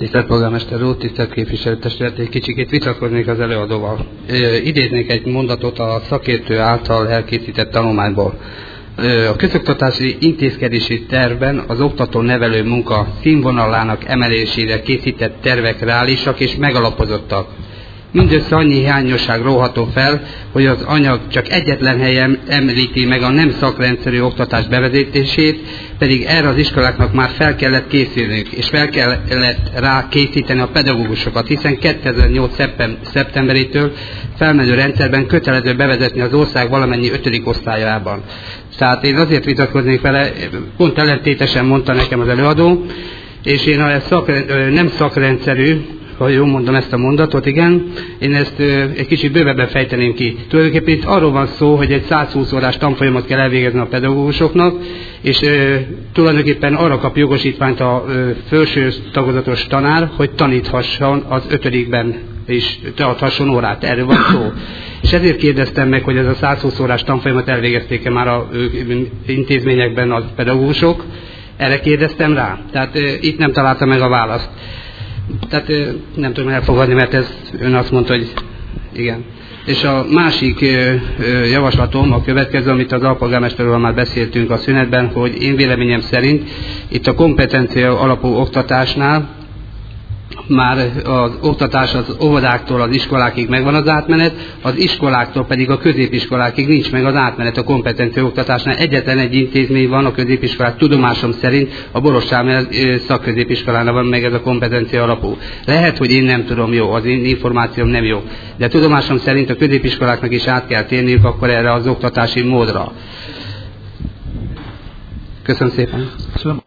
Tisztelt polgármester úr, tisztelt képviselőtestület, egy kicsikét vitatkoznék az előadóval. Idéznék egy mondatot a szakértő által elkészített tanulmányból. A közoktatási intézkedési tervben az oktató-nevelő munka színvonalának emelésére készített tervek reálisak és megalapozottak. Mindössze annyi hiányosság róható fel, hogy az anyag csak egyetlen helyen említi meg a nem szakrendszerű oktatás bevezetését, pedig erre az iskoláknak már fel kellett készülniük, és fel kellett rá készíteni a pedagógusokat, hiszen 2008. szeptemberétől felmenő rendszerben kötelező bevezetni az ország valamennyi 5. osztályában. Tehát én azért vitatkoznék vele, pont ellentétesen mondta nekem az előadó, és én nem szakrendszerű, ha jól mondom ezt a mondatot, igen, én ezt egy kicsit bővebben fejteném ki. Tulajdonképpen itt arról van szó, hogy egy 120 órás tanfolyamot kell elvégezni a pedagógusoknak, és tulajdonképpen arra kap jogosítványt a felső tagozatos tanár, hogy taníthasson az 5-ben és tarthasson órát. Erről van szó. És ezért kérdeztem meg, hogy ez a 120 órás tanfolyamat elvégezték-e már az intézményekben a pedagógusok. Erre kérdeztem rá. Tehát itt nem találtam meg a választ. Tehát nem tudom elfogadni, mert ön azt mondta, hogy igen. És a másik javaslatom a következő, amit az alpolgármesterről már beszéltünk a szünetben, hogy én véleményem szerint itt a kompetencia alapú oktatásnál már az oktatás az óvodáktól az iskolákig megvan az átmenet, az iskoláktól pedig a középiskolákig nincs meg az átmenet a kompetencia oktatásnál. Egyetlen egy intézmény van a középiskolák, tudomásom szerint a Borossám szakközépiskolánál van meg ez a kompetencia alapú. Lehet, hogy én nem tudom jó, az én információm nem jó, de tudomásom szerint a középiskoláknak is át kell térniük akkor erre az oktatási módra. Köszönöm szépen.